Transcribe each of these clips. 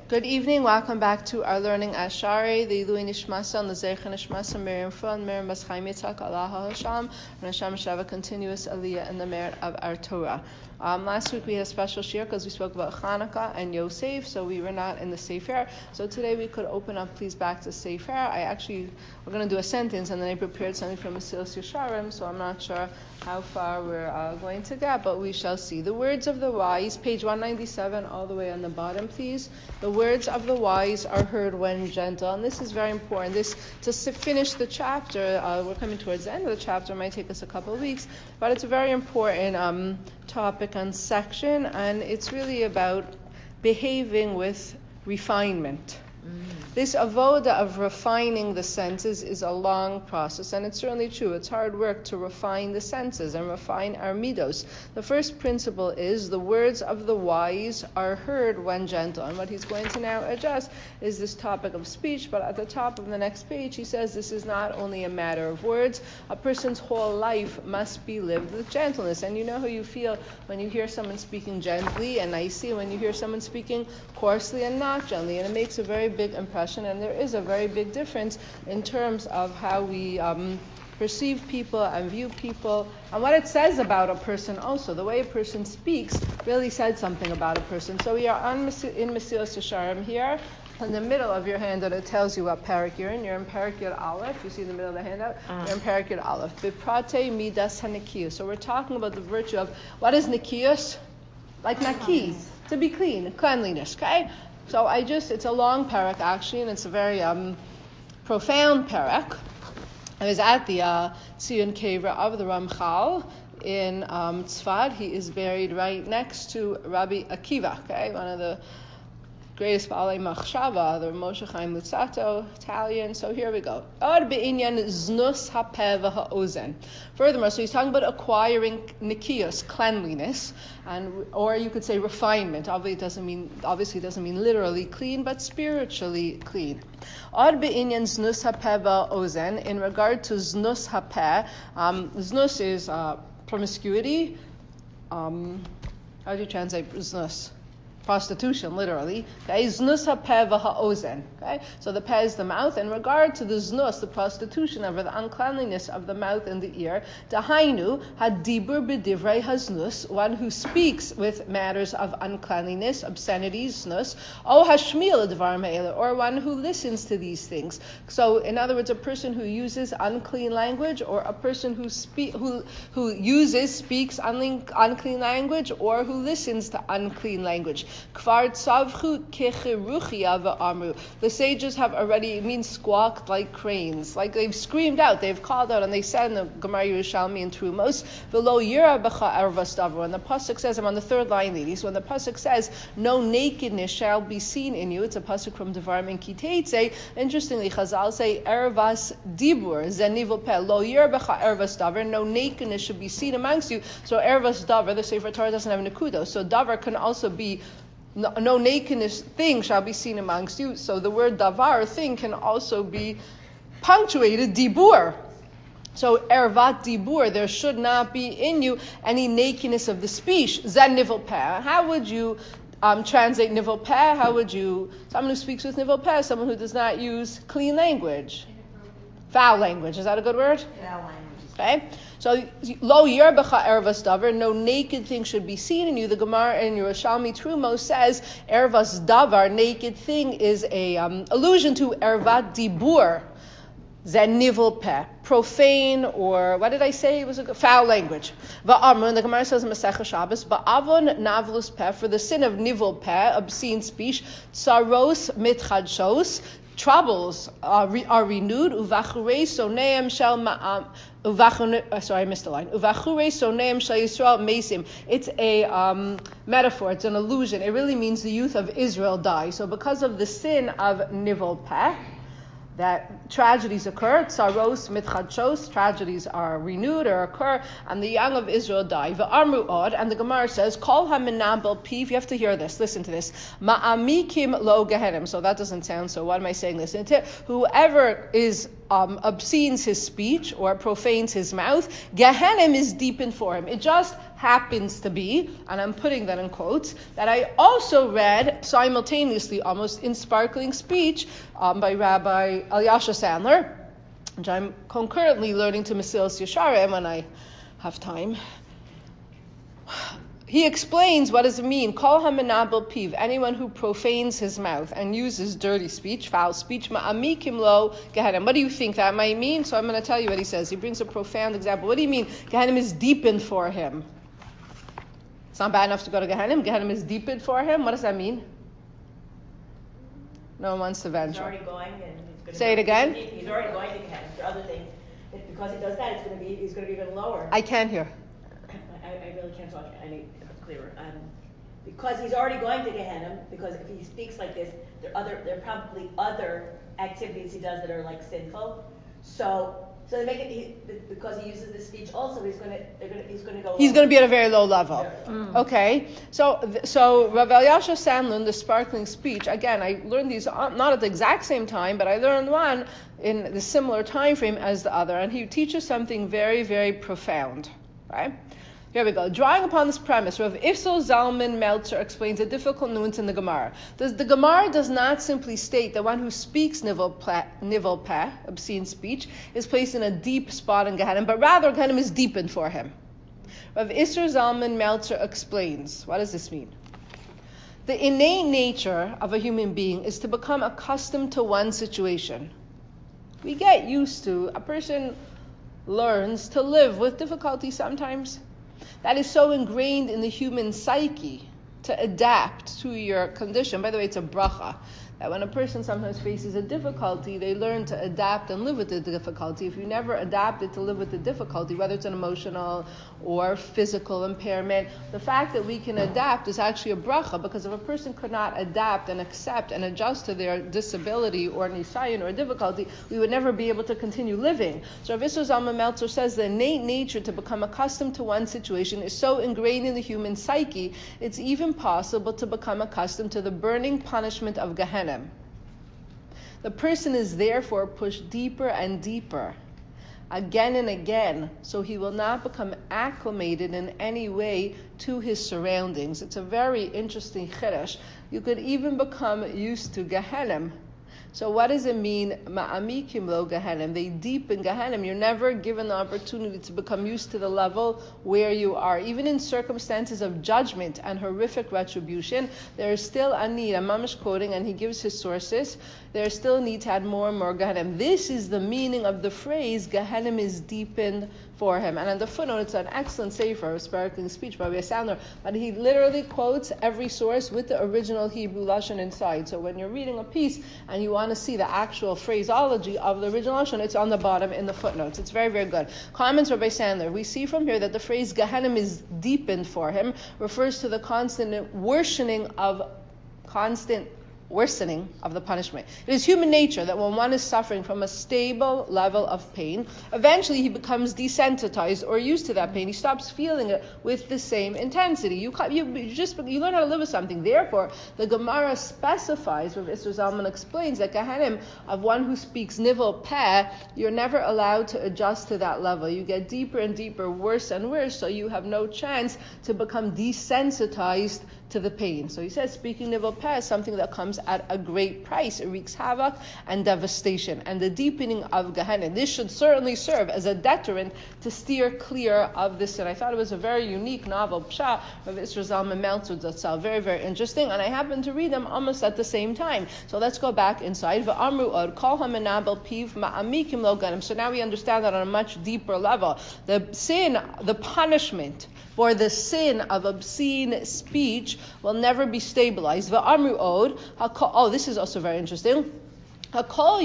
Good evening. Welcome back to our learning Ashari, the Lui Nishmasa and the Zecher Nishmasa, Miriam Fun, Miriam Bas Chaim Yitzhak, Allah Hasham, and Hashem Shava continuous aliyah in the merit of our Torah. Last week we had a special shir because we spoke about Chanukah and Yosef, so we were not in the Sefer. So today we could open up, please, back to Sefer. We're going to do a sentence, and then I prepared something from Mesilas Yesharim, so I'm not sure how far we're going to get, but we shall see. The words of the wise, page 197, all the way on the bottom, please. The words of the wise are heard when gentle, and this is very important. To finish the chapter, we're coming towards the end of the chapter. It might take us a couple of weeks, but it's a very important topic and section, and it's really about behaving with refinement. This avoda of refining the senses is a long process, and it's certainly true. It's hard work to refine the senses and refine our midos. The first principle is the words of the wise are heard when gentle, and what he's going to now address is this topic of speech, but at the top of the next page he says this is not only a matter of words. A person's whole life must be lived with gentleness, and you know how you feel when you hear someone speaking gently and nicely, when you hear someone speaking coarsely and not gently, and it makes a very big impression, and there is a very big difference in terms of how we perceive people and view people, and what it says about a person also. The way a person speaks really said something about a person. So we are in Mesilas Yesharim here. In the middle of your handout, it tells you what parak you're in. You're in parak Yud Aleph. You see in the middle of the handout? You're in parak Yud Aleph. Biprate midas hanekiyus. So we're talking about the virtue of, what is nikiyus? Like naki, to be clean, cleanliness, okay? So it's a long parak actually, and it's a very profound parak. I was at the Tziyun Kevra of the Ramchal in Tzfat. He is buried right next to Rabbi Akiva, okay, one of the greatest Baalei Machshava, the Moshe Chaim Luzzatto, Italian. So here we go. Ad be'inyan znus hapeh v'ha'ozen. Furthermore, so he's talking about acquiring nikiyos, cleanliness, or you could say refinement. Obviously, it doesn't mean literally clean, but spiritually clean. Ad be'inyan znus hapeh v'ha'ozen. In regard to znus hapeh, znus is promiscuity. How do you translate znus? Prostitution, literally. Okay, znus hapeh v'ha'ozen. Okay, so the peh is the mouth. In regard to the znus, the prostitution of the uncleanliness of the mouth and the ear, dahainu hadibur b'divrei haznus, one who speaks with matters of uncleanliness, obscenities, znus, o hashmiel advarim ha'ela, or one who listens to these things. So, in other words, a person who uses unclean language, or a person who speaks unclean language, or who listens to unclean language. Kvar tzavchu kechiruchia v'amru. The sages have already, it means squawked like cranes, like they've screamed out, they've called out, and they said in the Gemara Yerushalmi and Trumos, v'lo yira b'cha ervas davar. When the pasuk says, I'm on the third line, ladies, when the pasuk says, no nakedness shall be seen in you, it's a pasuk from Devarim and Kiteitzei. Interestingly, Chazal say, ervas dibur, zenivul peh, lo yira b'cha ervas davar, no nakedness should be seen amongst you. So ervas davar, the Sefer Torah doesn't have nekudo, so davar can also be no nakedness thing shall be seen amongst you. So the word davar, thing, can also be punctuated dibur. So ervat dibur, there should not be in you any nakedness of the speech. Zan nivel peh. How would you translate nivel peh? How would you, someone who speaks with nivel peh, someone who does not use clean language? Foul language. Is that a good word? Foul language. Okay. So, lo yerbecha ervas davar, no naked thing should be seen in you. The Gemara in Yerushalmi Trumos says ervas davar, naked thing, is a allusion to ervat dibur, zenivul peh, profane, or what did I say? It was a foul language. Va'amr, and the Gemara says in Masechah Shabbos, ba'avon navlus peh, for the sin of nivul peh, obscene speech, tsaros mitchadshos, troubles are renewed. Uvachure soneim shel ma'am. Sorry, I missed the line. Uvachure soneim shel Yisrael mesim. It's a metaphor. It's an allusion. It really means the youth of Israel die. So because of the sin of nivul peh, that tragedies occur, tsaros mitchadshos, tragedies are renewed or occur, and the young of Israel die. V'amru od, and the Gemara says, kol haminabel piv, you have to hear this, listen to this, ma'amikim lo gehenim, so that doesn't sound so, what am I saying? Listen to it. Whoever is obscenes his speech or profanes his mouth, Gehenim is deepened for him. It just happens to be, and I'm putting that in quotes, that I also read simultaneously, almost in sparkling speech, by Rabbi Elyasha Sandler, which I'm concurrently learning to Mesilas Yesharim when I have time. He explains what does it mean. Kol hamenabel piv, anyone who profanes his mouth and uses dirty speech, foul speech, ma'amikim lo gehenim. What do you think that might mean? So I'm going to tell you what he says. He brings a profound example. What do you mean? Gehenim is deepened for him. It's not bad enough to go to Gehenim. Gehenim is deepened for him. What does that mean? No one wants to venture. He's already going, and he's going to say it again. He's already going to Gehenim for other things. Because he does that, he's going to be even lower. I can't hear. I really can't talk. I need clearer. Because he's already going to Gehenna. Because if he speaks like this, there are probably other activities he does that are like sinful. So they make it because he uses this speech. Also, he's going to go. He's going to be at a very low level. Okay. So Rav Elyasha Sandler, the sparkling speech. Again, I learned these not at the exact same time, but I learned one in the similar time frame as the other, and he teaches something very, very profound. Right. Here we go. Drawing upon this premise, Rav Ifsel Zalman Meltzer explains a difficult nuance in the Gemara. The Gemara does not simply state that one who speaks nivel peh, obscene speech, is placed in a deep spot in Gehenna, but rather Gehenna is deepened for him. Rav Isser Zalman Meltzer explains. What does this mean? The innate nature of a human being is to become accustomed to one situation. We get used to, a person learns to live with difficulty sometimes. That is so ingrained in the human psyche to adapt to your condition. By the way, it's a bracha. That when a person sometimes faces a difficulty, they learn to adapt and live with the difficulty. If you never adapted to live with the difficulty, whether it's an emotional or physical impairment, the fact that we can adapt is actually a bracha, because if a person could not adapt and accept and adjust to their disability or nisayon or difficulty, we would never be able to continue living. So Rav Isser Zalman Meltzer says the innate nature to become accustomed to one situation is so ingrained in the human psyche, it's even possible to become accustomed to the burning punishment of Gehenna. The person is therefore pushed deeper and deeper, again and again, so he will not become acclimated in any way to his surroundings. It's a very interesting chiddush. You could even become used to Gehenna. So what does it mean, ma'amikim lo Gehenim? They deepen Gehenim. You're never given the opportunity to become used to the level where you are. Even in circumstances of judgment and horrific retribution, there is still a need. I'm mamish quoting, and he gives his sources. There is still a need to add more and more Gehenim. This is the meaning of the phrase, Gehenim is deepened for him. And on the footnote, it's an excellent sefer, a sparkling speech by Rabbi Sandler, but he literally quotes every source with the original Hebrew lashon inside. So when you're reading a piece and you want to see the actual phraseology of the original lashon, it's on the bottom in the footnotes. It's very, very good. Comments Rabbi Sandler. We see from here that the phrase Gehenim is deepened for him refers to the constant worsening of the punishment. It is human nature that when one is suffering from a stable level of pain, eventually he becomes desensitized or used to that pain. He stops feeling it with the same intensity. You learn how to live with something. Therefore, the Gemara specifies, Rav Isser Zalman explains, that Gehenim of one who speaks nivel peh, you're never allowed to adjust to that level. You get deeper and deeper, worse and worse, so you have no chance to become desensitized to the pain. So he says speaking nivel peh is something that comes at a great price. It wreaks havoc and devastation. And the deepening of Gehenna, this should certainly serve as a deterrent to steer clear of this sin. I thought it was a very unique novel, Pshat, of Isser Zalman Meltzer Zatzal. Very, very interesting. And I happened to read them almost at the same time. So let's go back inside. V'amru od, kol hamenabel piv ma'amikim lo gehenim. So now we understand that on a much deeper level. The sin, the punishment for the sin of obscene speech will never be stabilized. V'amru od, this is also very interesting. Everybody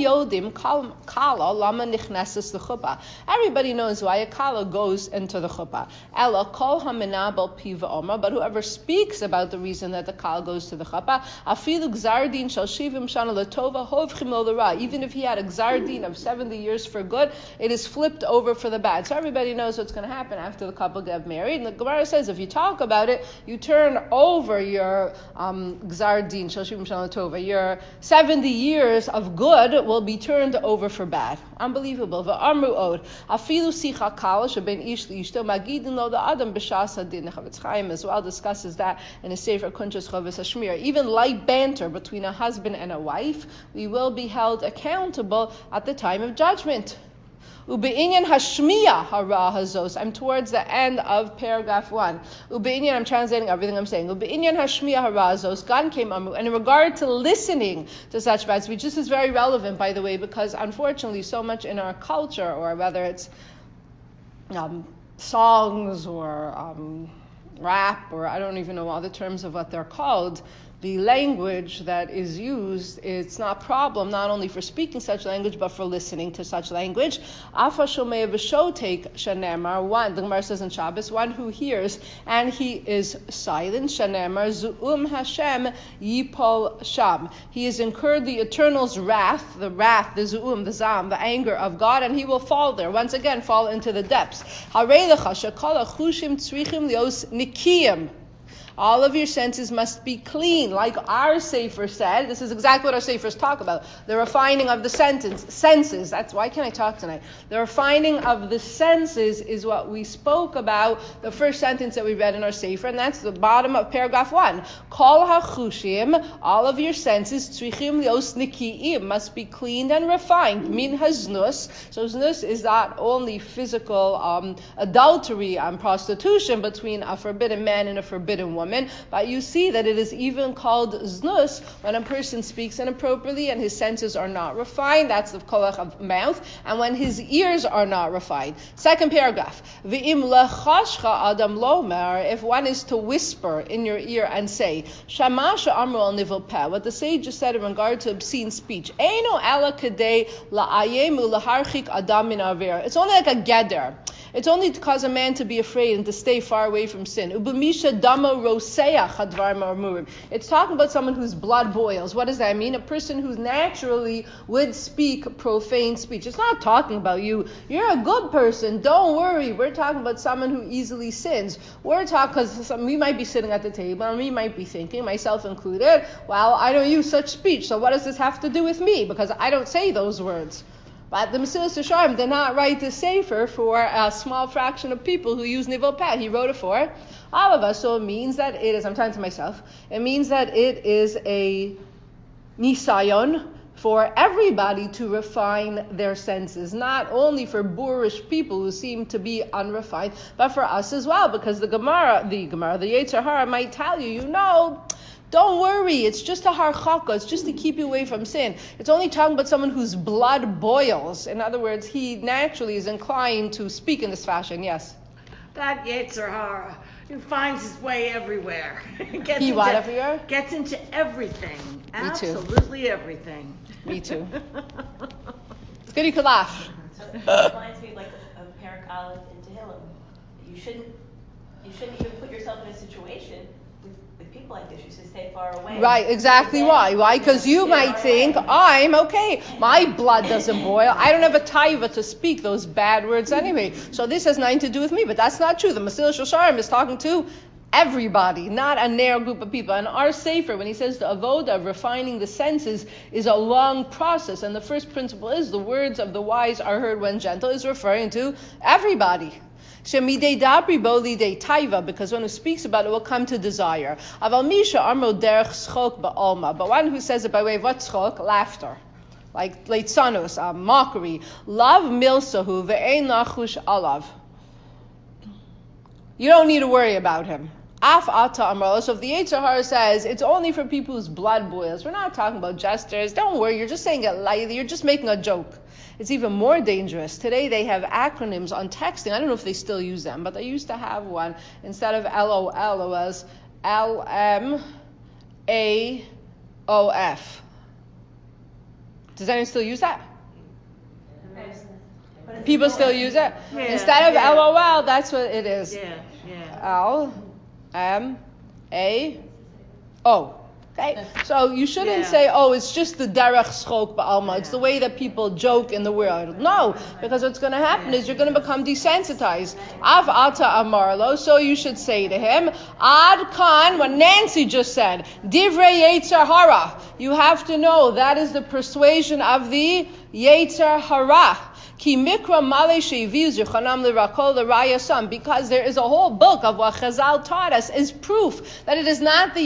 knows why a kala goes into the chuppah. Ella kol hamenabel piva omra, but whoever speaks about the reason that the kala goes to the chuppah, afilu gzardin shal shivim shana latova hovchim lo l'ra. Even if he had a gzardin of 70 years for good, it is flipped over for the bad. So everybody knows what's going to happen after the couple get married. And the Gemara says if you talk about it, you turn over your gzardin shal shivim shana latova, your 70 years of of good will be turned over for bad. Unbelievable. V'amru od. Afilu sicha kala sheben ish liishto magidin lo da'adam b'shas hadin. Chavetz Chaim as well discusses that in his Sefer Kuntres Chavis Hashmir. Even light banter between a husband and a wife, we will be held accountable at the time of judgment. Ube'inyan hashmiya hara hazos. I'm towards the end of paragraph 1. Ube'inyan, I'm translating everything I'm saying. Ube'inyan hashmiya hara hazos. Gan came amru. And in regard to listening to such bad speech, this is very relevant, by the way, because unfortunately so much in our culture, or whether it's songs or rap, or I don't even know other terms of what they're called, the language that is used, it's not a problem not only for speaking such language, but for listening to such language. Afa shomei v'shotek shanemar, one, the Gemara says in Shabbos, one who hears and he is silent, shanemar, zu'um Hashem yipol sham. He has incurred the Eternal's wrath, the zu'um, the zam, the anger of God, and he will fall there, once again fall into the depths. Harei lecha shekol achushim tzrichim lios nikiyim. All of your senses must be clean. Like our Sefer said, this is exactly what our Sefers talk about. The refining of the senses. That's why can't I talk tonight? The refining of the senses is what we spoke about, the first sentence that we read in our Sefer, and that's the bottom of paragraph 1. Kol hachushim, all of your senses, tzrichim lios nikiim, must be cleaned and refined. Min haznus. So znus is not only physical adultery and prostitution between a forbidden man and a forbidden woman, but you see that it is even called znus when a person speaks inappropriately and his senses are not refined. That's the kolach of mouth, and when his ears are not refined. Second paragraph. V'im lechashcha adam lomer, if one is to whisper in your ear and say, shamasha amru al nivel peh, what the sage just said in regard to obscene speech, eino ala kadei la'ayemu laharchik adam min avir. It's only like a geder. It's only to cause a man to be afraid and to stay far away from sin. It's talking about someone whose blood boils. What does that mean? A person who naturally would speak profane speech. It's not talking about you. You're a good person. Don't worry. We're talking about someone who easily sins. We're talking, because we might be sitting at the table and we might be thinking, myself included, well, I don't use such speech, so what does this have to do with me? Because I don't say those words. But the Mesilas Yesharim did not write the Sefer for a small fraction of people who use Nivel Peh. He wrote it for all of us. So it means that it is, I'm talking to myself, it means that it is a nisayon for everybody to refine their senses. Not only for boorish people who seem to be unrefined, but for us as well. Because the Yetzer Hara might tell you, don't worry, it's just a harchaka, it's just to keep you away from sin. It's only talking about someone whose blood boils. In other words, he naturally is inclined to speak in this fashion. Yes? That Yetzer Hara, he finds his way everywhere. Everywhere? Gets into everything. Me too. Absolutely everything. Me too. It's good you could laugh. So it reminds me like of Parak Aleph in Tehillim. You shouldn't even put yourself in a situation with people like this. You should stay far away. Right, exactly. Why? Why? Because you might think, I'm okay. My blood doesn't boil. I don't have a taiva to speak those bad words anyway. So this has nothing to do with me. But that's not true. The Mesilas Yesharim is talking to everybody, not a narrow group of people. And our Sefer, when he says the avoda of refining the senses, is a long process. And the first principle is the words of the wise are heard when gentle, is referring to everybody. Shemidei dabri bo lidei taiva, because one who speaks about it will come to desire. Aval misha amro derech schok ba'alma, but one who says it by way of what schok? Laughter. Like leitzanos, mockery. Lav milsahu ve'ein lachush alav. You don't need to worry about him. Af ata amro. So if the Yetzer Hara says it's only for people whose blood boils, we're not talking about jesters. Don't worry, you're just saying it lightly. You're just making a joke. It's even more dangerous. Today they have acronyms on texting. I don't know if they still use them, but they used to have one. Instead of LOL, it was LMAOF. Does anyone still use that? People still use it? Yeah, Instead of LOL, that's what it is. Yeah. LMAO. Okay, so you shouldn't say, oh, it's just the derech schok ba'alma. It's the way that people joke in the world. No, because what's going to happen is you're going to become desensitized. Av ata amarlo, so you should say to him, ad kan, what Nancy just said, divrei yetzer hara. You have to know that is the persuasion of the yetzer hara. Ki mikra male sheviu zichanam lirakol l'rayasam, because there is a whole book of what Chazal taught us is proof that it is not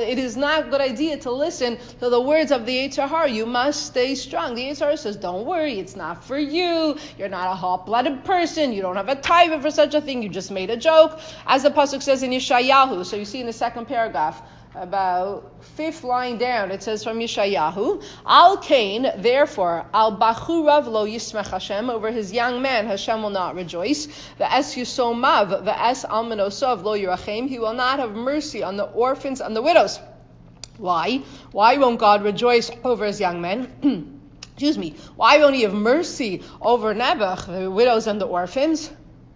a good idea to listen to the words of the Yetzer Hara. You must stay strong. The Yetzer Hara says, don't worry, it's not for you. You're not a hot-blooded person. You don't have a taiva for such a thing. You just made a joke. As the pasuk says in Yeshayahu, so you see in the second paragraph, about 5th line down, it says from Yeshayahu, Al Kain, therefore, Al Bachurav lo yismech Hashem, over his young man, Hashem will not rejoice. The Es Yusomav, the Es Almanosov lo yirachem, he will not have mercy on the orphans and the widows. Why? Why won't God rejoice over his young men? Excuse me. Why won't he have mercy over Nebuch, the widows and the orphans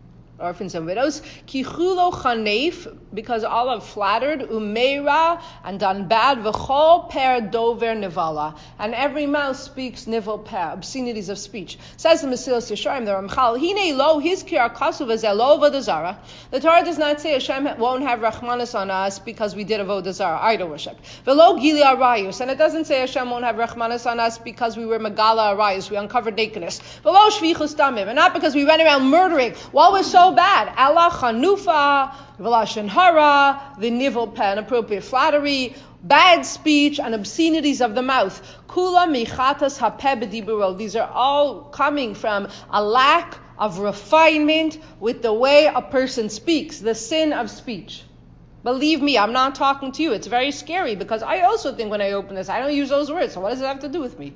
and widows? Kichulo chanef, because all have flattered, umeira, and done bad, v'chol per dover nivala, and every mouth speaks nivel per, obscenities of speech. Says the Mesilas Yesharim, the Ramchal, hine lo hizkir akasu v'zelo vodazara. The Torah does not say Hashem won't have rachmanis on us because we did a vodazara, idol worship. V'lo gili arayus, and it doesn't say Hashem won't have rachmanis on us because we were megala arayus, we uncovered nakedness. V'lo shvichus damim, and not because we went around murdering. What was so bad? Allah chanufa, v'lashon hara, the nivel pen, appropriate flattery, bad speech, and obscenities of the mouth. Kula michatas hapeh b'diburo. These are all coming from a lack of refinement with the way a person speaks, the sin of speech. Believe me, I'm not talking to you. It's very scary because I also think when I open this, I don't use those words. So what does it have to do with me?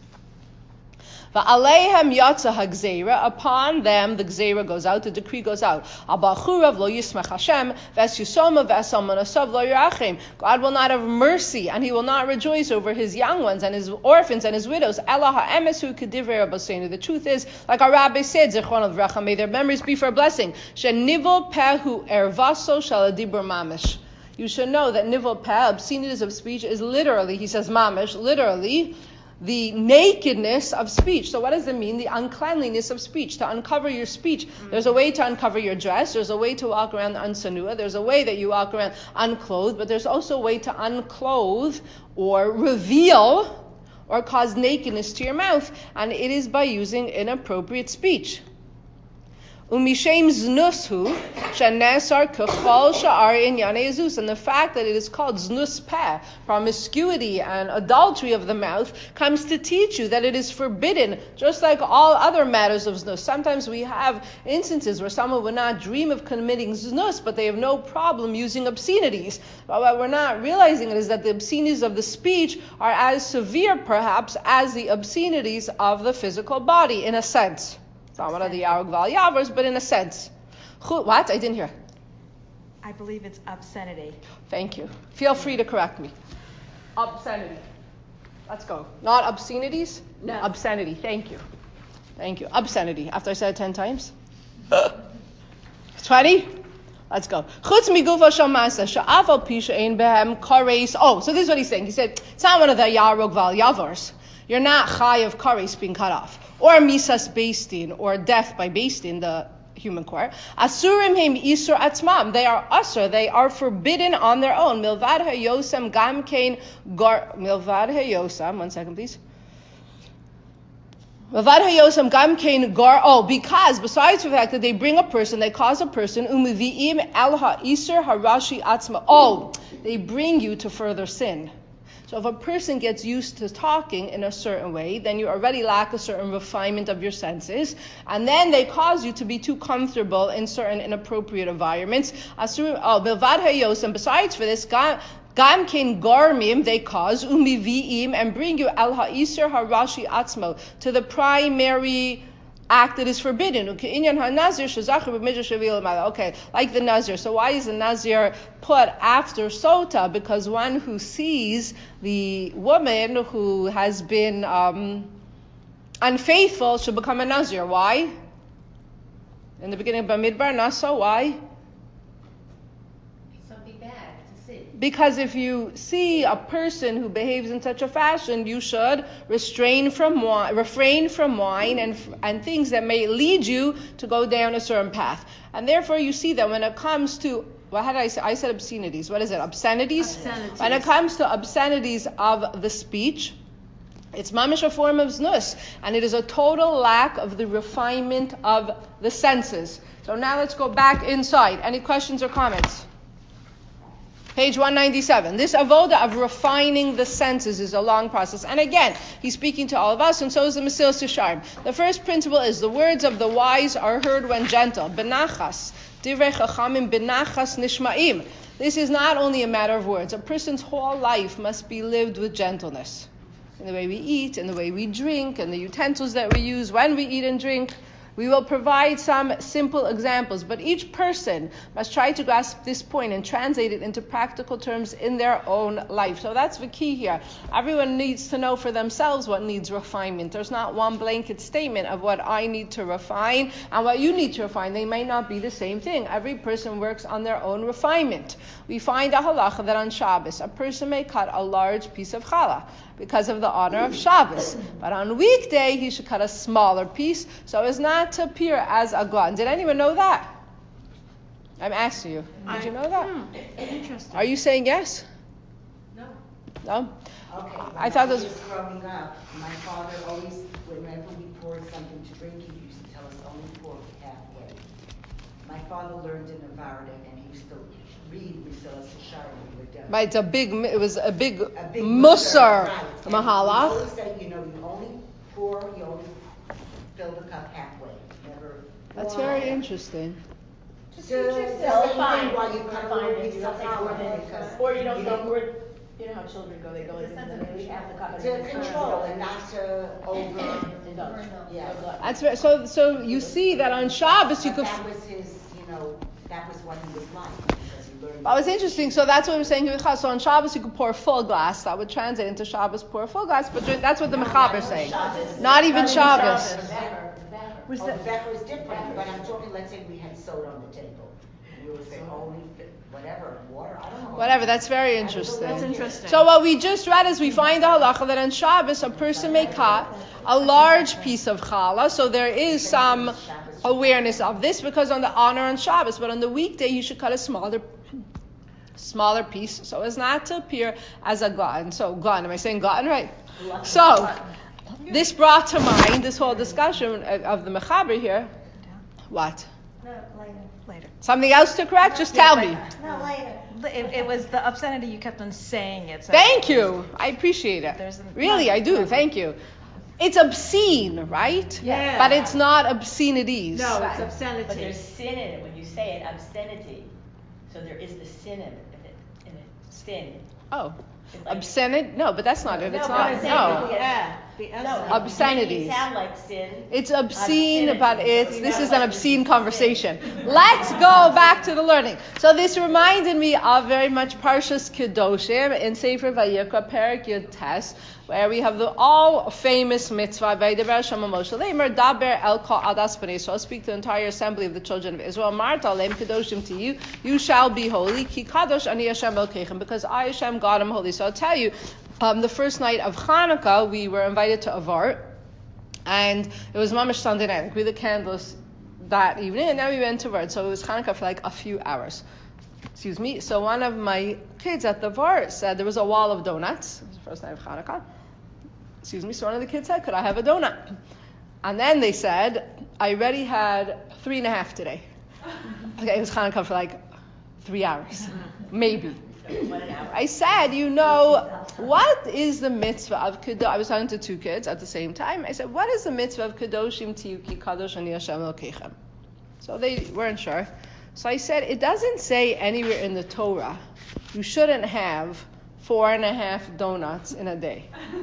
Va'aleihem yatsa hagzeira, upon them the gzeira goes out, the decree goes out. Abachurav lo yismach Hashem, ves yusoma ves almanasav lo yirachem. God will not have mercy, and He will not rejoice over His young ones and His orphans and His widows. Ela ha'emesu kedivrei Rabbeinu. The truth is, like our rabbi said, Zichron Livracha, may their memories be for a blessing. Shenivel pehu ervaso shaladibur mamish. You should know that nivel peh, obscenities of speech, is literally, he says mamish, literally, the nakedness of speech. So what does it mean? The uncleanliness of speech. To uncover your speech. There's a way to uncover your dress. There's a way to walk around unsanua. There's a way that you walk around unclothed. But there's also a way to unclothe or reveal or cause nakedness to your mouth. And it is by using inappropriate speech. Umishem znushu shenesar kuchval sha'ar inyane Zeus, and the fact that it is called znus peh, promiscuity and adultery of the mouth, comes to teach you that it is forbidden, just like all other matters of znus. Sometimes we have instances where someone would not dream of committing znus, but they have no problem using obscenities. But what we're not realizing is that the obscenities of the speech are as severe, perhaps, as the obscenities of the physical body, in a sense. It's not one of the Yarog Val Yavars, but in a sense. What? I didn't hear. I believe it's obscenity. Thank you. Feel free to correct me. Obscenity. Let's go. Not obscenities? No. Obscenity. Thank you. Thank you. Obscenity. After I said it 10 times? 20? Let's go. Oh, so this is what he's saying. He said, it's not one of the Yarog Val Yavars. You're not chai of kares being cut off. Or misas beistin, or death by beistin, the human court. Asurim heim isur atzmam. They are usur. They are forbidden on their own. Milvad hayosam gam kain gar. Milvad hayosam. 1 second, please. Milvad hayosam gam kain gar. Oh, because besides the fact that they bring a person, they cause a person. Umiviim al ha isur harashi atzma. Oh, they bring you to further sin. So if a person gets used to talking in a certain way, then you already lack a certain refinement of your senses, and then they cause you to be too comfortable in certain inappropriate environments. Bilvad hayos, besides for this, gam ken garmim, they cause umiviim, and bring you al ha'isr harashi atzmo, to the primary act that is forbidden. Okay, like the Nazir. So why is the Nazir put after Sota? Because one who sees the woman who has been unfaithful should become a Nazir. Why? In the beginning of Bamidbar, not so. Why? Something bad to see. Because if you see a person who behaves in such a fashion, you should refrain from wine and things that may lead you to go down a certain path. And therefore you see that when it comes to, what had I say? I said obscenities. What is it? Obscenities? When it comes to obscenities of the speech, it's mamish a form of znus, and it is a total lack of the refinement of the senses. So now let's go back inside. Any questions or comments? Page 197. This avoda of refining the senses is a long process. And again, he's speaking to all of us, and so is the Mesilas Yesharim. The first principle is the words of the wise are heard when gentle. Benachas. Divrei chachamim benachas nishma'im. This is not only a matter of words. A person's whole life must be lived with gentleness. In the way we eat, in the way we drink, and the utensils that we use when we eat and drink. We will provide some simple examples, but each person must try to grasp this point and translate it into practical terms in their own life. So that's the key here. Everyone needs to know for themselves what needs refinement. There's not one blanket statement of what I need to refine and what you need to refine. They may not be the same thing. Every person works on their own refinement. We find a halacha that on Shabbos, a person may cut a large piece of challah because of the honor of Shabbos. But on weekday, he should cut a smaller piece so as not to appear as a glutton. Did anyone know that? I'm asking you. Did you know that? Interesting. Are you saying yes? No. No? Okay. I thought this. was growing up, my father always, whenever we poured something to drink, he used to tell us only pour halfway. My father learned in Nevada, and he used to read Mesilas Yesharim. Right, it was a big musar mahalach. He always said, you only fill the cup halfway. Never. That's very interesting. Just So, teach yourself fine. fine. While you cut a little piece of challah, Or you don't go, you know how children go, they go into maybe half the cup. and to then control and not to indulge. Yeah. That's very, so you see that on Shabbos you But could. that was his, that was what he was like, because he learned. That was interesting. So that's what we're saying here. So on Shabbos you could pour a full glass. That would translate into Shabbos pour a full glass. But that's what the Mechaber is saying. Not even Shabbos. The Becher is different, but I'm talking, let's say we had soda on the table. And you would say only, whatever, water, I don't know. Whatever, that's very interesting. That's interesting. So what we just read is we find the halacha that on Shabbos a person may cut a large piece of challah. So there is some awareness of this because on the honor on Shabbos, but on the weekday you should cut a smaller piece so as not to appear as a glutton. So glutton, am I saying glutton right? So this brought to mind this whole discussion of the Mechaber here. What? No, later. Something else to correct? Just tell me. No, later. It was the obscenity, you kept on saying it. So Thank you. I appreciate it. There's Really, I do. Thank you. It's obscene, right? Yeah. But it's not obscenities. No, it's But obscenity. there's sin in it when you say it, obscenity. So there is the sin in it, sin. Oh. It's like- Obscenity? No, but that's not it. It's No, not. but I'm saying No. because- Yeah. No, Obscenities. It sound like sin. It's obscene, Obscenity. but this is an obscene conversation. Let's go back to the learning. So this reminded me of very much Parshas Kedoshim in Sefer Vayikra, Perek Yud Tes, where we have the all famous mitzvah, Vaydaber Hashem Moshe Leimer, Daber El Kol Adas Bnei Yisrael, speak to the entire assembly of the children of Israel, Marta Leim Kedoshim to you, you shall be holy, Ki Kadosh Ani Hashem Elkeichem, because I Hashem God am holy. So I'll tell you, the first night of Hanukkah, we were invited to Avar, and it was Mamish Sunday night. We lit the candles that evening, and then we went to Avar. So it was Hanukkah for like a few hours. Excuse me. So one of my kids at the Avar said there was a wall of donuts. It was the first night of Hanukkah. Excuse me. So one of the kids said, "Could I have a donut?" And then they said, "I already had 3.5 today." Okay, it was Hanukkah for like 3 hours, maybe. I said, what is the mitzvah of Kedoshim? I was talking to two kids at the same time. I said, what is the mitzvah of Kedoshim Tiyu Ki Kadosh Ani Hashem Elkeichem? So they weren't sure. So I said, it doesn't say anywhere in the Torah you shouldn't have 4.5 donuts in a day.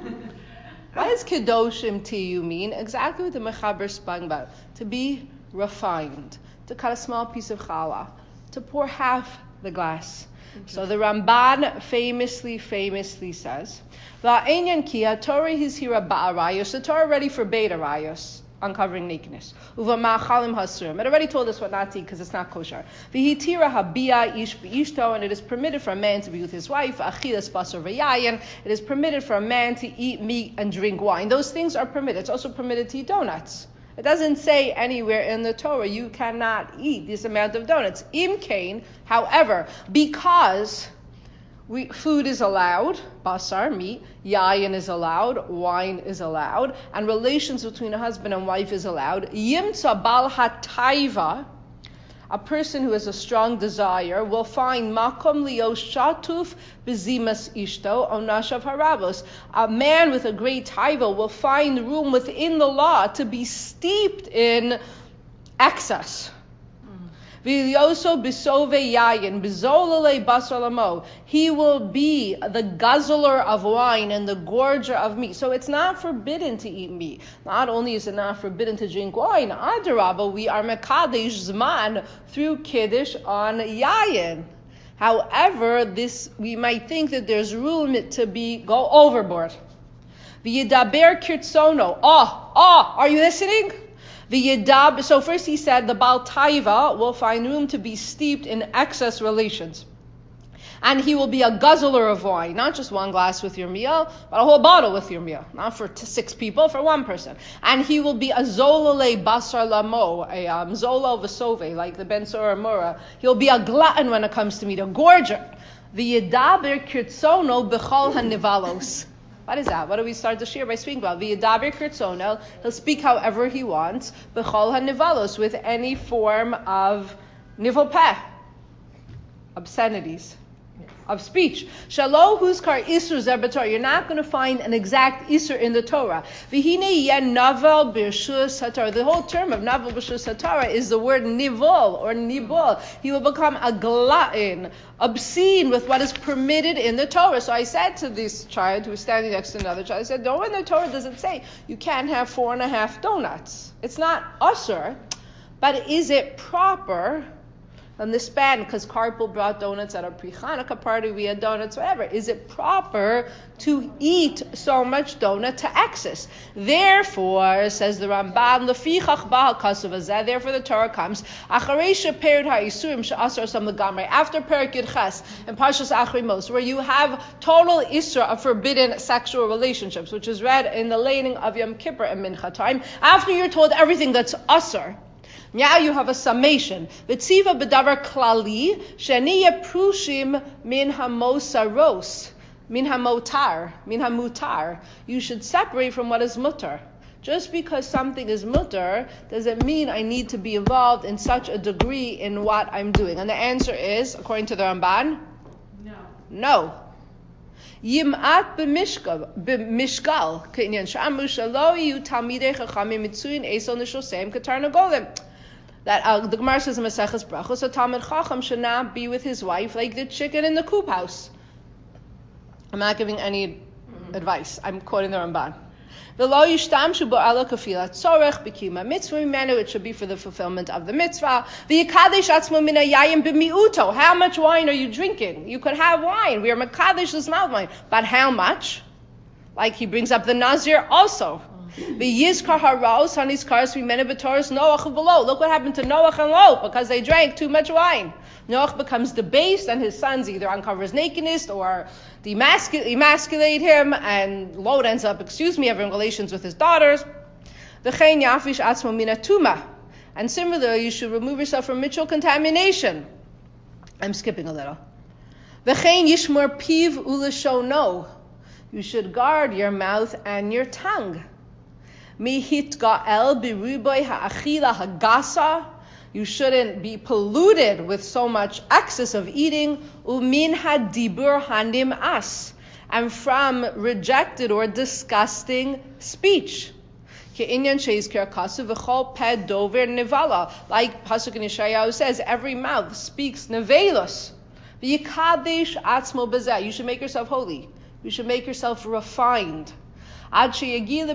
What does Kedoshim Tiyu mean? Exactly what the Mechaber spoke about. To be refined, to cut a small piece of challah, to pour half the glass. So the Ramban famously says, "Va'enyan ki Torah his hira ba'arayos." The Torah already forbade arayos. uncovering nakedness. Uva ma'achalim hasurim. It already told us what not to eat because it's not kosher. V'hitira habia ish b'ishto, and it is permitted for a man to be with his wife. Achilas basar v'yayin. It is permitted for a man to eat meat and drink wine. Those things are permitted. It's also permitted to eat donuts. It doesn't say anywhere in the Torah you cannot eat this amount of donuts. Im kain, however, because food is allowed, basar, meat, yayin is allowed, wine is allowed, and relations between a husband and wife is allowed. Yimtza bal hataiva, a person who has a strong desire, will find makom lio shatuf bezimas ishto onashav harabos. A man with a great taiva will find room within the law to be steeped in excess. V'ilyoso bisove yayin bizolale basalamo. He will be the guzzler of wine and the gorger of meat. So it's not forbidden to eat meat. Not only is it not forbidden to drink wine, adarabah, we are mekadesh zman through kiddush on yayin. However, we might think that there's room to go overboard. V'yidaber kirtzono. Are you listening? So first he said the Baal Taiva will find room to be steeped in excess relations. And he will be a guzzler of wine, not just one glass with your meal, but a whole bottle with your meal. Not for 6 people, for one person. And he will be a zolale basar lamo, a zolo v'sove, like the Ben Sora Mura. He'll be a glutton when it comes to meat, a gorger. V'yedaber kirtzono b'chol hanivalos. What is that? What do we start the shir by speaking about? V'yedaber kirtzonel. He'll speak however he wants. B'chol hanivalos, with any form of nivel peh, obscenities of speech. Shalo huskar isur zerbator. You're not going to find an exact isur in the Torah. V'hine yen navel b'rshus haTorah. The whole term of navel b'rshus haTorah is the word nivol or nibol. He will become a glutton, obscene with what is permitted in the Torah. So I said to this child who was standing next to another child, I said, no, in the Torah does it say you can't have 4.5 donuts. It's not usur, but is it proper? On this span, because Carpool brought donuts at a pre-Hanukkah party, we had donuts, whatever. Is it proper to eat so much donut to excess? Therefore, says the Ramban, lefichach ba'al kasuv hazeh, therefore the Torah comes, acharei shepered ha'isurim she'asar sam legamrei, after Perek Yud Ches and Parshas Achrei Mos, where you have total isra of forbidden sexual relationships, which is read in the laning of Yom Kippur and Mincha time, after you're told everything that's asar. Now you have a summation. V'tziva b'davar klali sheniye prushim min hamosaros, min hamutar. You should separate from what is mutar. Just because something is mutar doesn't mean I need to be involved in such a degree in what I'm doing. And the answer is, according to the Ramban, no. Yim'at b'mishgal k'inyan sh'amru shelo yu talmidei chachamim mitzuyin esol nishoseim k'tar nagolim. That the Gemara says in Maseches Brachos, a Talmid Chacham should not be with his wife like the chicken in the coop house. I'm not giving any advice. I'm quoting the Ramban. V'lo yishtamshu bo'ala kafila tzorech b'kiyuma mitzvah mimenu. It should be for the fulfillment of the mitzvah. V'yikadesh atzmo min hayayim b'miuto. How much wine are you drinking? You could have wine. We are mekadesh l'smal wine, but how much? Like he brings up the Nazir also. Look what happened to Noach and Lot because they drank too much wine. Noach becomes debased and his sons either uncover his nakedness or emasculate him, and Lot ends up, having relations with his daughters. And similarly, you should remove yourself from ritual contamination. I'm skipping a little. You should guard your mouth and your tongue. You shouldn't be polluted with so much excess of eating. And from rejected or disgusting speech. Like Pasuk in Yeshayahu says, every mouth speaks nevelos. You should make yourself holy. You should make yourself refined. Rabbi Chia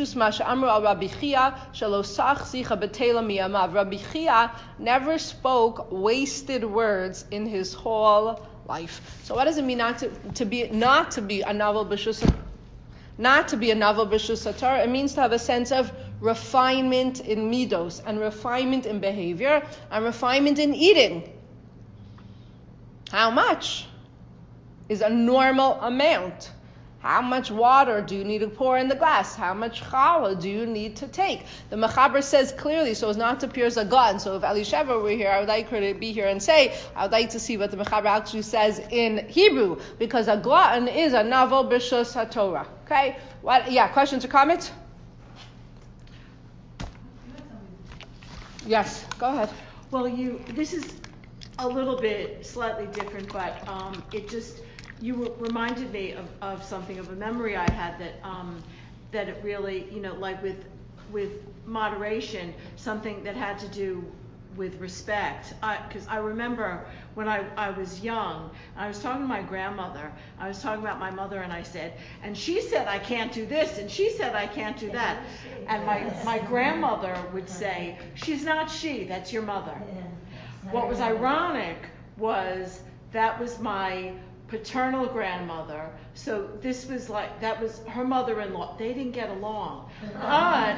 never spoke wasted words in his whole life. So what does it mean not to be a navel b'shus haTorah? It means to have a sense of refinement in midos, and refinement in behavior, and refinement in eating. How much is a normal amount? How much water do you need to pour in the glass? How much challah do you need to take? The Mechaber says clearly, so as not to appear as a glutton. So if Elisheva were here, I would like her to be here and say, I would like to see what the Mechaber actually says in Hebrew, because a glutton is a navel b'shus haTorah. Okay? What? Yeah. Questions or comments? Yes. Go ahead. Well, this is a little bit slightly different, but you reminded me of something, of a memory I had that it really, like with moderation, something that had to do with respect. Because I remember when I was young, I was talking to my grandmother, I was talking about my mother, and I said, and she said I can't do this, and she said I can't do that. And my grandmother would say, she's not she, that's your mother. What was ironic was that was my paternal grandmother, so that was her mother-in-law. They didn't get along, but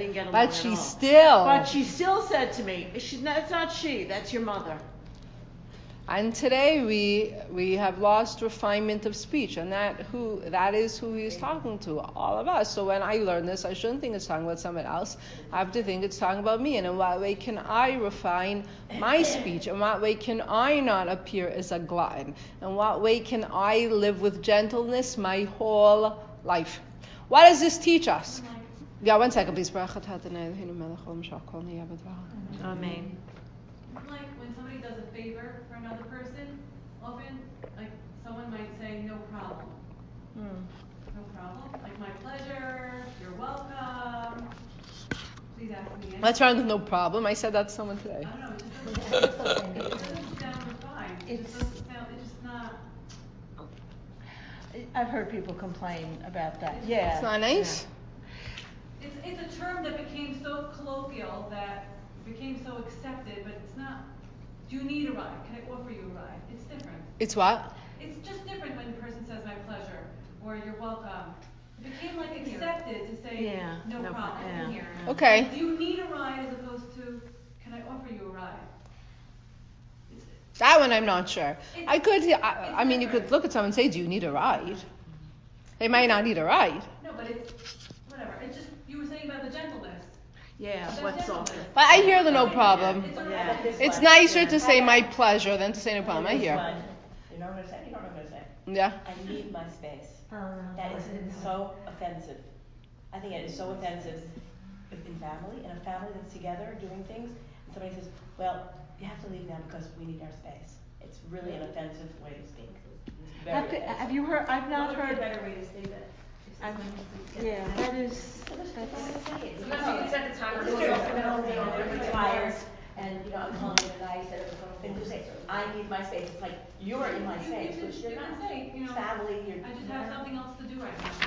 she still said to me, "That's not she, that's your mother." And today we have lost refinement of speech, and that is who he's talking to, all of us. So when I learn this, I shouldn't think it's talking about someone else. I have to think it's talking about me. And in what way can I refine my speech? In what way can I not appear as a glutton? In what way can I live with gentleness my whole life? What does this teach us? Yeah, 1 second, please. Amen. Like when somebody does a favor for another person, often, like someone might say, no problem. No problem. Like, my pleasure, you're welcome. Please ask me anything. What's wrong with no problem? I said that to someone today. I don't know, it doesn't sound refined. It just doesn't sound, it's just not. I've heard people complain about that. It's not nice. Yeah. It's a term that became so colloquial that became so accepted, but it's not. Do you need a ride? Can I offer you a ride? It's different. It's what? It's just different when the person says my pleasure or you're welcome. It became like accepted to say no problem. Yeah. Here. Okay. Do you need a ride as opposed to can I offer you a ride? That one I'm not sure. I mean, you could look at someone and say, do you need a ride? They might not need a ride. No, but it's whatever. It's just you were saying about the gentleness. Yeah, what's all? But I hear the no problem. Yeah. It's nicer to say my pleasure than to say no problem. I hear. You know what I'm going to say? You know what I'm going to say? Yeah. I need my space. That is so offensive. I think it is so offensive in a family that's together doing things, and somebody says, well, you have to leave now because we need our space. It's really an offensive way to speak. Have you heard? I've not heard. A better way to say that. That is. Tired, and I'm calling it a night, and just say, I need my space. It's like you're in my space, which you're not. Sadly, I just have something else to do right now.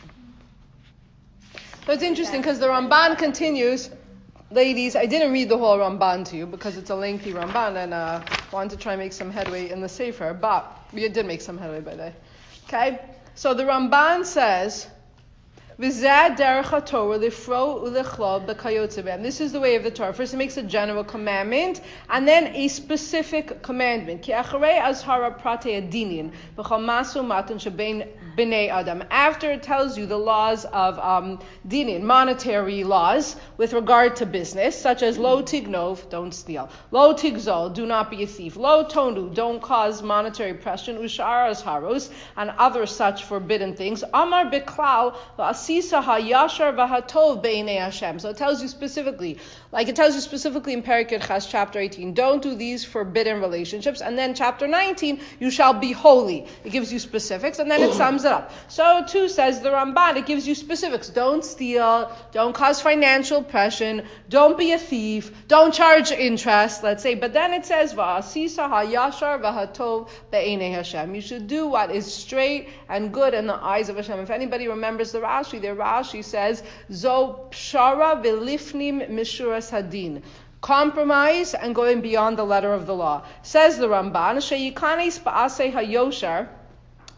So it's interesting because the Ramban continues. Ladies, I didn't read the whole Ramban to you because it's a lengthy Ramban, and wanted to try and make some headway in the Sefer, but we did make some headway by the way. Okay? So the Ramban says, V'zeh derech haTorah lifro ulechlol b'kayotze b'hem. This is the way of the Torah. First it makes a general commandment, and then a specific commandment. Ki acharei azhara pratei adinin b'chol masu matan shebein b'nei adam. After it tells you the laws of dinin, monetary laws, with regard to business, such as lo tignov, don't steal, lo tigzol, do not be a thief, lo tonu, don't cause monetary oppression, ushar azharos, and other such forbidden things. Amar b'klal v'asisa hayashar v'hatov b'nei Hashem. So it tells you specifically, like it tells you specifically in Perek Yechas, chapter 18, don't do these forbidden relationships. And then chapter 19, you shall be holy. It gives you specifics, and then it sums it up. So too says the Ramban, it gives you specifics. Don't steal, don't cause financial oppression, don't be a thief, don't charge interest, let's say. But then it says, v'asisa hayashar v'hatov b'nei Hashem. You should do what is straight and good in the eyes of Hashem. If anybody remembers the Rashi says, Zo pshara v'lifnim mishuras hadin. Compromise and going beyond the letter of the law. Says the Ramban, Sheyikanis ba'asei hayoshar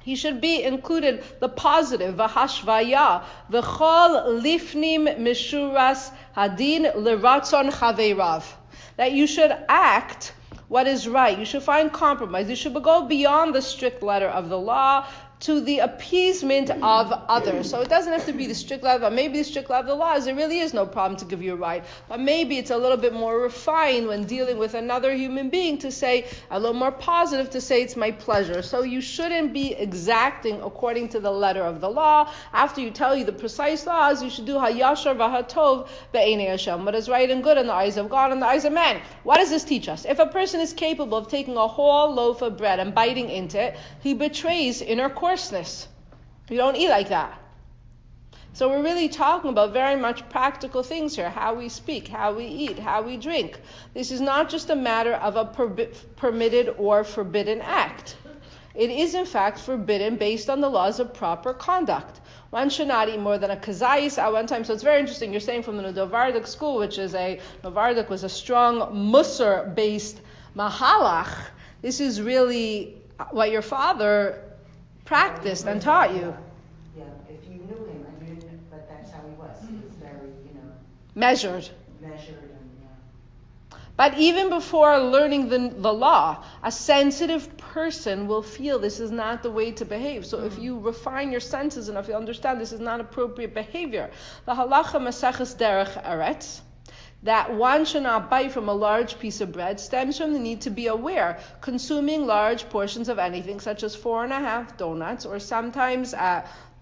He should be included the positive, v'hashvaya, v'chol lifnim mishuras hadin l'ratzon chaveirav. That you should act what is right. You should find compromise. You should go beyond the strict letter of the law to the appeasement of others. So it doesn't have to be the strict letter, but maybe the strict letter of the law is there really is no problem to give you a right. But maybe it's a little bit more refined when dealing with another human being to say, a little more positive to say it's my pleasure. So you shouldn't be exacting according to the letter of the law. After you tell you the precise laws, you should do hayashar v'hatov be'enei Hashem, what is right and good in the eyes of God and the eyes of man. What does this teach us? If a person is capable of taking a whole loaf of bread and biting into it, he betrays inner coarseness. You don't eat like that. So we're really talking about very much practical things here. How we speak, how we eat, how we drink. This is not just a matter of a permitted or forbidden act. It is in fact forbidden based on the laws of proper conduct. One should not eat more than a kazayis at one time. So it's very interesting. You're saying from the Novardik school, which is Novardik was a strong Musar-based mahalach. This is really what your father practiced and taught you. Yeah, if you knew him, I didn't, but that's how he was. He was very, measured. And But even before learning the law, a sensitive person will feel this is not the way to behave. So if you refine your senses enough, you'll understand this is not appropriate behavior. The halacha maseches derech eretz, that one should not bite from a large piece of bread, stems from the need to be aware. Consuming large portions of anything, such as 4.5 donuts, or sometimes No,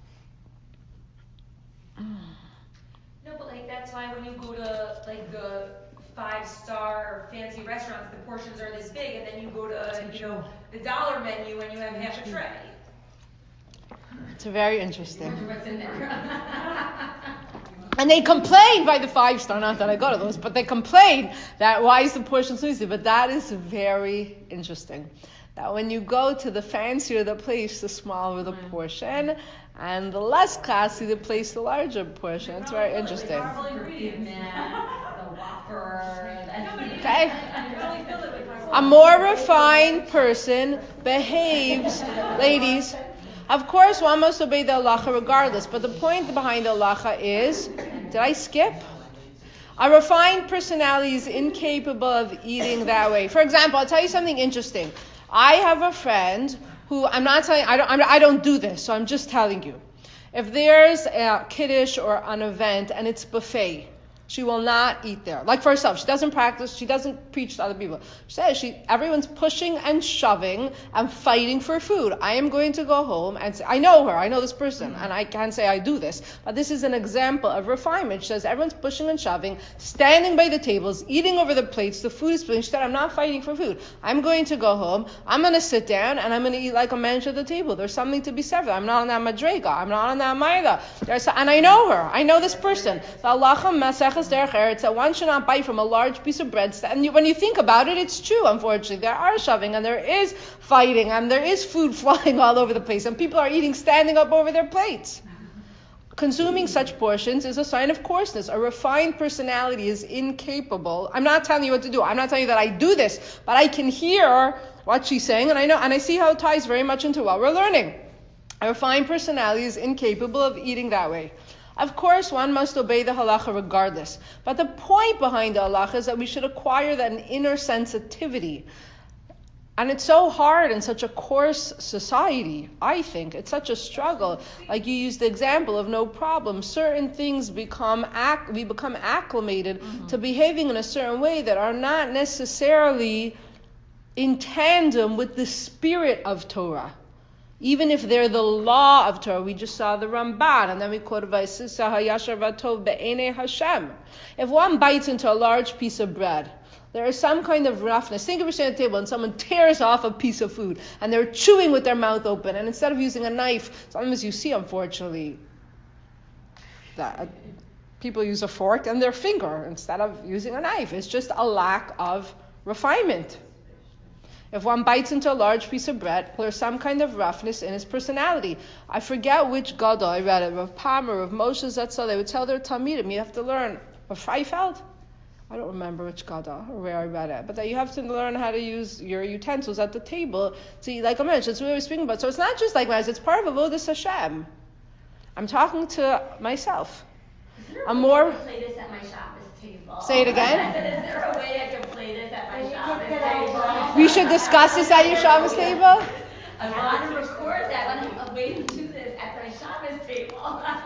but that's why when you go to the 5-star fancy restaurants, the portions are this big, and then you go to the dollar menu and you have half a tray. It's very interesting. What's in there? And they complain by the 5-star, not that I go to those, but they complain that why is the portion so easy? But that is very interesting. That when you go to the fancier the place, the smaller the portion, and the less classy the place, the larger portion. It's very interesting. Okay? A more refined person behaves, ladies. Of course, one must obey the halacha regardless, but the point behind the halacha is, did I skip? A refined personality is incapable of eating that way. For example, I'll tell you something interesting. I have a friend who, I don't do this, so I'm just telling you. If there's a kiddush or an event and it's buffet, she will not eat there. Like for herself, she doesn't practice, she doesn't preach to other people. She says everyone's pushing and shoving and fighting for food. I am going to go home and say, I know her, I know this person, and I can't say I do this, but this is an example of refinement. She says everyone's pushing and shoving, standing by the tables, eating over the plates, the food is spilling. She said, I'm not fighting for food. I'm going to go home, I'm going to sit down, and I'm going to eat like a manager at the table. There's something to be said for that. I'm not on that madrega, I'm not on that maida. And I know her, I know this person. The halacha masech derech eretz, that one should not bite from a large piece of bread. And when you think about it, it's true, unfortunately. There are shoving, and there is fighting, and there is food flying all over the place, and people are eating standing up over their plates. Consuming such portions is a sign of coarseness. A refined personality is incapable. I'm not telling you what to do. I'm not telling you that I do this, but I can hear what she's saying, and I know, and I see how it ties very much into what we're learning. A refined personality is incapable of eating that way. Of course, one must obey the halacha regardless. But the point behind the halacha is that we should acquire an inner sensitivity. And it's so hard in such a coarse society, I think. It's such a struggle. Like you used the example of no problem. Certain things we become acclimated to behaving in a certain way that are not necessarily in tandem with the spirit of Torah. Even if they're the law of Torah. We just saw the Ramban, and then we quoted Vayisisa hayashar v'tov be'enei Hashem. If one bites into a large piece of bread, there is some kind of roughness. Think of yourself at a table and someone tears off a piece of food, and they're chewing with their mouth open, and instead of using a knife, sometimes you see, unfortunately, that people use a fork and their finger instead of using a knife. It's just a lack of refinement. If one bites into a large piece of bread, there's some kind of roughness in his personality. I forget which gadol I read it, Rav Palmer, Rav Moshe Zetzel, they would tell their Talmidim, you have to learn. Rav Freifeld? I don't remember which Gada or where I read it, but that you have to learn how to use your utensils at the table to eat like a mensch. That's what we were speaking about. So it's not just like Maz, it's part of Avodas Hashem. I'm talking to myself. I'm more. Play this at my Shabbos table. Say it again. Is there a way I can play this at my Shabbos table? We should discuss this at your Shabbos table. I want to record that. I'm waiting to do this at my Shabbos table.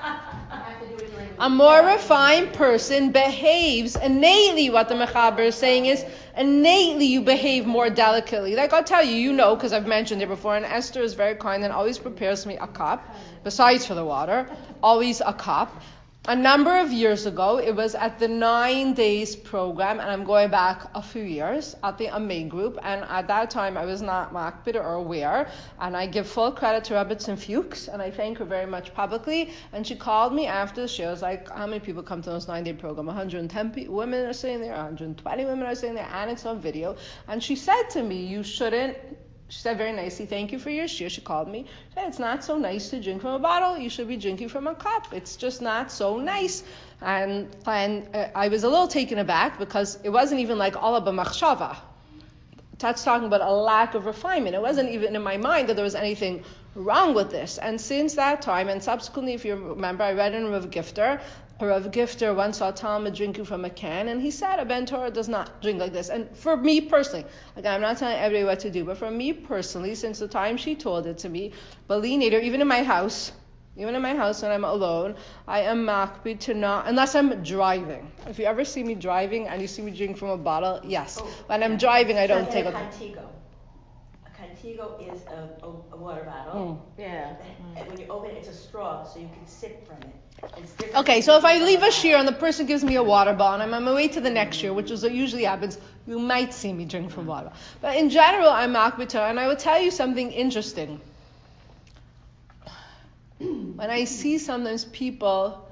A more refined person behaves innately. What the Mechaber is saying is innately you behave more delicately. Like I'll tell you, you know, because I've mentioned it before, and Esther is very kind and always prepares me a cup, besides for the water, always a cup. A number of years ago, it was at the 9 days program, and I'm going back a few years, at the Amei group, and at that time I was not makbid or aware, and I give full credit to Rebbetzin Fuchs, and I thank her very much publicly, and she called me after the show. I was like, how many people come to this 9-day program? 110 women are sitting there, 120 women are sitting there, and it's on video, and she said to me, she said very nicely, thank you for your shir. She called me. She said, it's not so nice to drink from a bottle. You should be drinking from a cup. It's just not so nice. And I was a little taken aback because it wasn't even like Allah b'machshava. That's talking about a lack of refinement. It wasn't even in my mind that there was anything wrong with this. And since that time, and subsequently, if you remember, I read in Rav Gifter, Rav Gifter once saw a Talmud drinking from a can, and he said a Ben Torah does not drink like this. And for me personally, again, I'm not telling everybody what to do, but for me personally, since the time she told it to me, Balinator, even in my house when I'm alone, I am makbid to not, unless I'm driving. If you ever see me driving and you see me drink from a bottle, yes. When I'm driving, I don't take a Contigo. A Contigo is a water bottle. Yeah. And when you open it, it's a straw, so you can sip from it. Okay, so if I leave a shear and the person gives me a water bottle and I'm on my way to the next year, which is what usually happens, you might see me drink from water. But in general, I'm makbid to, and I will tell you something interesting. When I see sometimes people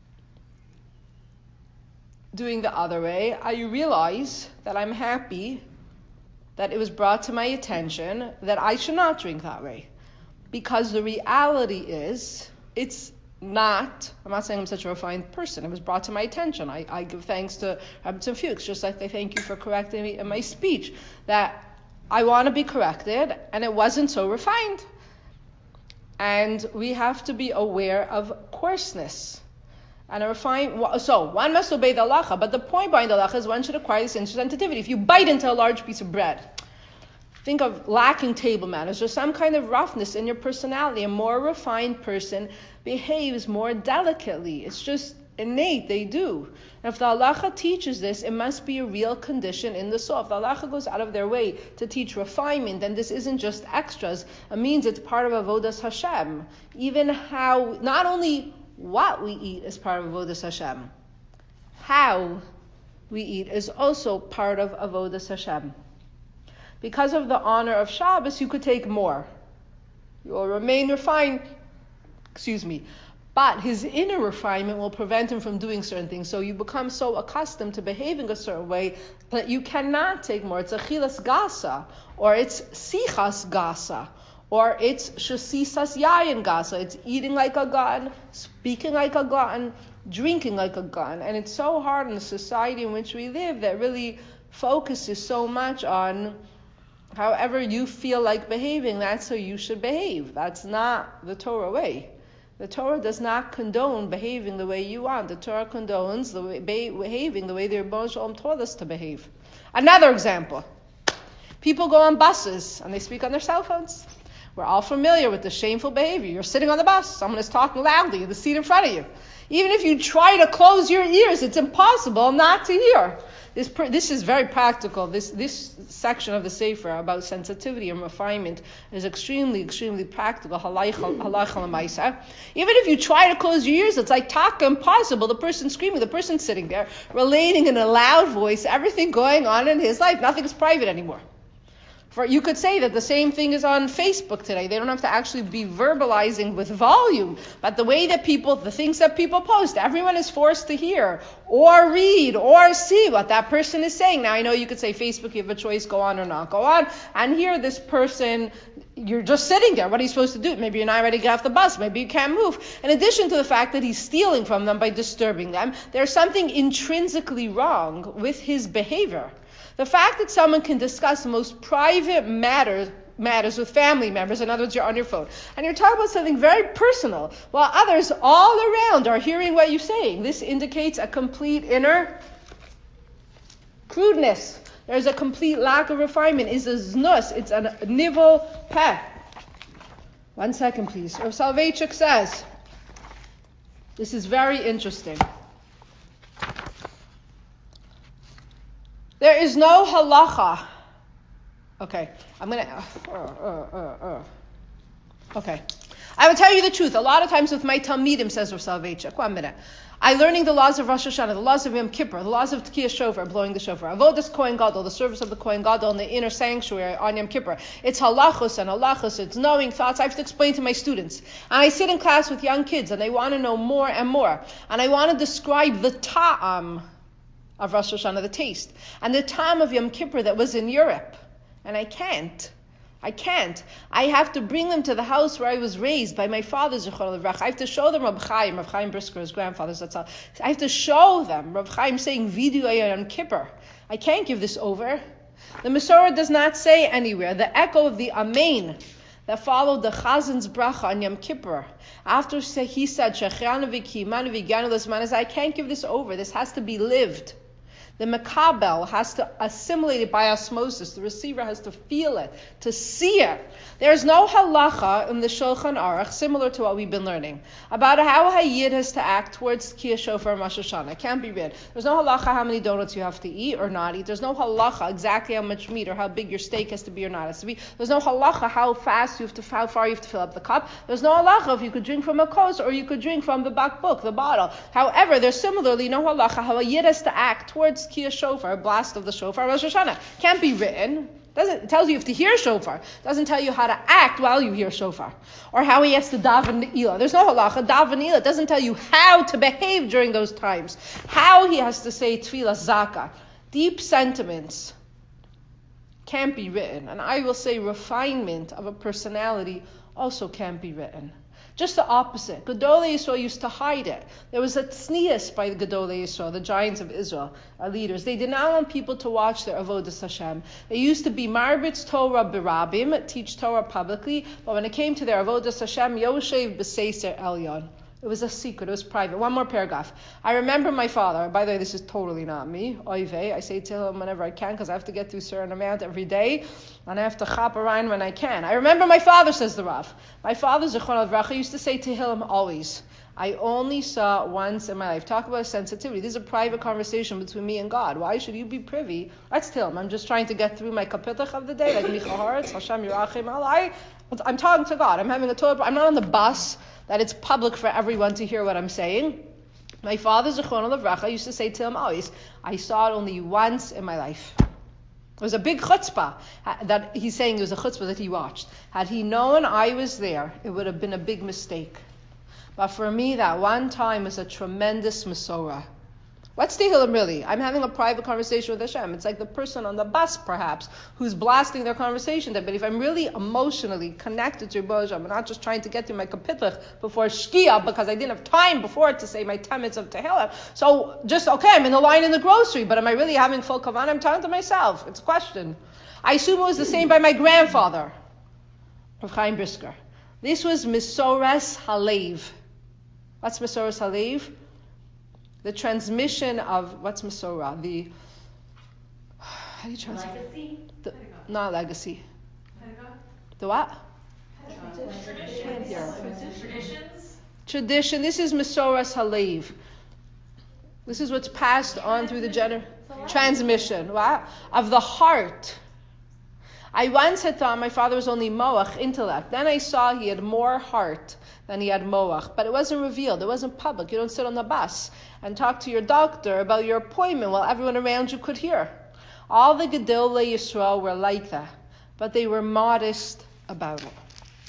doing the other way, I realize that I'm happy that it was brought to my attention that I should not drink that way. Because the reality is, I'm not saying I'm such a refined person. It was brought to my attention. I give thanks to Rebbetzin Fuchs, just like I thank you for correcting me in my speech, that I want to be corrected, and it wasn't so refined. And we have to be aware of coarseness. And so one must obey the halacha, but the point behind the halacha is one should acquire this sensitivity. If you bite into a large piece of bread, think of lacking table manners. There's some kind of roughness in your personality. A more refined person behaves more delicately. It's just innate, they do. And if the halacha teaches this, it must be a real condition in the soul. If the halacha goes out of their way to teach refinement, then this isn't just extras. It means it's part of Avodas Hashem. Even how, not only what we eat is part of Avodas Hashem, how we eat is also part of Avodas Hashem. Because of the honor of Shabbos, you could take more. You will remain refined, but his inner refinement will prevent him from doing certain things. So you become so accustomed to behaving a certain way that you cannot take more. It's achilas gasa, or it's sichas gasa, or it's shasisas yayin gasa. It's eating like a glutton, speaking like a glutton, drinking like a glutton. And it's so hard in the society in which we live that really focuses so much on however you feel like behaving, that's how you should behave. That's not the Torah way. The Torah does not condone behaving the way you want. The Torah condones behaving the way the Rebbeinu Shalom taught us to behave. Another example. People go on buses and they speak on their cell phones. We're all familiar with the shameful behavior. You're sitting on the bus. Someone is talking loudly in the seat in front of you. Even if you try to close your ears, it's impossible not to hear. This is very practical. This section of the Sefer about sensitivity and refinement is extremely, extremely practical. Even if you try to close your ears, it's like taka impossible. The person screaming, the person sitting there, relating in a loud voice everything going on in his life. Nothing is private anymore. You could say that the same thing is on Facebook today. They don't have to actually be verbalizing with volume, but the things that people post, everyone is forced to hear or read or see what that person is saying. Now I know you could say Facebook, you have a choice, go on or not go on, and here this person, you're just sitting there. What are you supposed to do? Maybe you're not ready to get off the bus. Maybe you can't move. In addition to the fact that he's stealing from them by disturbing them, there's something intrinsically wrong with his behavior. The fact that someone can discuss the most private matters with family members, in other words, you're on your phone, and you're talking about something very personal, while others all around are hearing what you're saying, this indicates a complete inner crudeness. There's a complete lack of refinement. It's a znus. It's a nivel peh. 1 second, please. Rav Soloveitchik says, this is very interesting. There is no halacha. Okay, Okay. I will tell you the truth. A lot of times with my Talmidim, says Rav Soloveitchik, 1 minute, I'm learning the laws of Rosh Hashanah, the laws of Yom Kippur, the laws of Tkiyah Shofar, blowing the shofar, Avodas Kohen Gadol, the service of the Kohen Gadol in the inner sanctuary on Yom Kippur. It's halachos and halachos, it's knowing thoughts. I have to explain to my students. And I sit in class with young kids and they want to know more and more. And I want to describe the ta'am of Rosh Hashanah, the taste, and the ta'am of Yom Kippur that was in Europe. And I can't. I have to bring them to the house where I was raised by my father, Zichron Levrach. I have to show them Rav Chaim Brisker, his grandfather. That's all. I have to show them Rav Chaim saying Vidu Yom Kippur. I can't give this over. The Masorah does not say anywhere. The echo of the Amen that followed the Chazan's bracha on Yom Kippur, after he said Shechiranu v'kiyimanu v'ganu l'zman, I can't give this over. This has to be lived. The Makabel has to assimilate it by osmosis. The receiver has to feel it, to see it. There's no halacha in the Shulchan Aruch, similar to what we've been learning, about how a Yid has to act towards Tkiyah Shofar and Rosh Hashanah. It can't be read. There's no halacha how many donuts you have to eat or not eat. There's no halacha exactly how much meat or how big your steak has to be or not has to be. There's no halacha how far you have to fill up the cup. There's no halacha if you could drink from a kos or you could drink from the bakbuk, the bottle. However, there's similarly no halacha how a Yid has to act towards Tkiyah Shofar, blast of the shofar, Rosh Hashanah. Can't be written. It tells you have to hear shofar. Doesn't tell you how to act while you hear shofar. Or how he has to daven ne'ilah. There's no halacha. Daven ne'ilah. It doesn't tell you how to behave during those times. How he has to say tefillah zaka. Deep sentiments can't be written. And I will say refinement of a personality also can't be written. Just the opposite. Gedolei Yisrael used to hide it. There was a tznius by the Gedolei Yisrael, the giants of Israel, our leaders. They did not want people to watch their avodas Hashem. They used to be marbitz Torah berabim, teach Torah publicly, but when it came to their avodas Hashem, Yoshev b'seiser elyon. It was a secret. It was private. One more paragraph. I remember my father. By the way, this is totally not me. Oive. I say to him whenever I can because I have to get through a certain amount every day, and I have to chop around when I can. I remember my father, says the Rav. My father, Zichron Levrach, used to say to him always, I only saw once in my life. Talk about sensitivity. This is a private conversation between me and God. Why should you be privy? Let's tell him. I'm just trying to get through my kapitach of the day, like Micha Haaretz, Hashem Yirachim Alai. I'm talking to God. I'm having a Torah. I'm not on the bus that it's public for everyone to hear what I'm saying. My father, Zichron Levrach, used to say to him always, I saw it only once in my life. It was a big chutzpah that he's saying it was a chutzpah that he watched. Had he known I was there, it would have been a big mistake. But for me, that one time was a tremendous Masorah. What's Tehillim really? I'm having a private conversation with Hashem. It's like the person on the bus, perhaps, who's blasting their conversation there. But if I'm really emotionally connected to Rebbe Hashem, I'm not just trying to get through my kapitach before Shkia because I didn't have time before to say my 10 minutes of Tehillim. So just, okay, I'm in the line in the grocery, but am I really having full kavanah? I'm talking to myself. It's a question. I assume it was the same by my grandfather, Rav Chaim Brisker. This was Misoras Halev. What's Misoras Halev? The transmission of, what's Masorah? How do you translate? Legacy? Not legacy. Pedagogue? The what? Traditions? Tradition. This is Masoras Halev. This is what's passed on through the transmission. What? Of the heart. I once had thought my father was only moach, intellect. Then I saw he had more heart than he had moach. But it wasn't revealed. It wasn't public. You don't sit on the bus and talk to your doctor about your appointment while everyone around you could hear. All the Gedolei Yisrael were like that. but they were modest about it.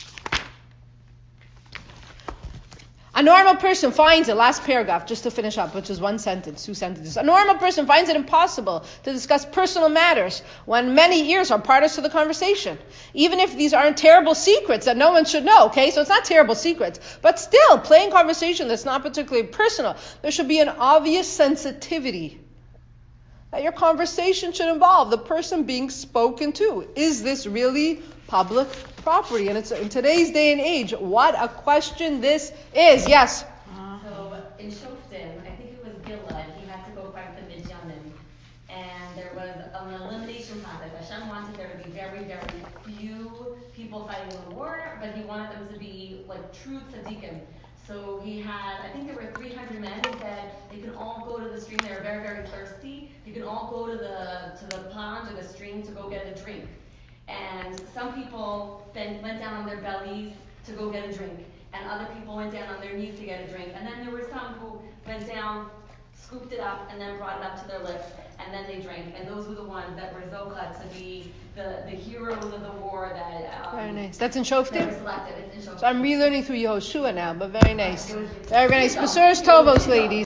A normal person finds it, last paragraph, just to finish up, which is one sentence, 2 sentences. A normal person finds it impossible to discuss personal matters when many ears are party to the conversation. Even if these aren't terrible secrets that no one should know, okay? So it's not terrible secrets. But still, playing conversation that's not particularly personal, there should be an obvious sensitivity that your conversation should involve the person being spoken to. Is this really public property? And it's in today's day and age, what a question this is. Yes? So in Shoftim, I think it was Gilad, he had to go fight the Midyanim. And there was an elimination process. Hashem wanted there to be very, very few people fighting the war, but he wanted them to be like true tzaddikim. So he had, I think there were 300 men. He said they could all go to the stream. They were very, very thirsty. They could all go to the pond or the stream to go get a drink. And some people then went down on their bellies to go get a drink. And other people went down on their knees to get a drink. And then there were some who went down, scooped it up, and then brought it up to their lips, and then they drank. And those were the ones that were Zocha to be the heroes of the war that... very nice. That's in They Shoftim? were selected. It's in Shoftim. So I'm relearning through Yehoshua now, but very nice. Very, very nice. Besuras Tovos, ladies.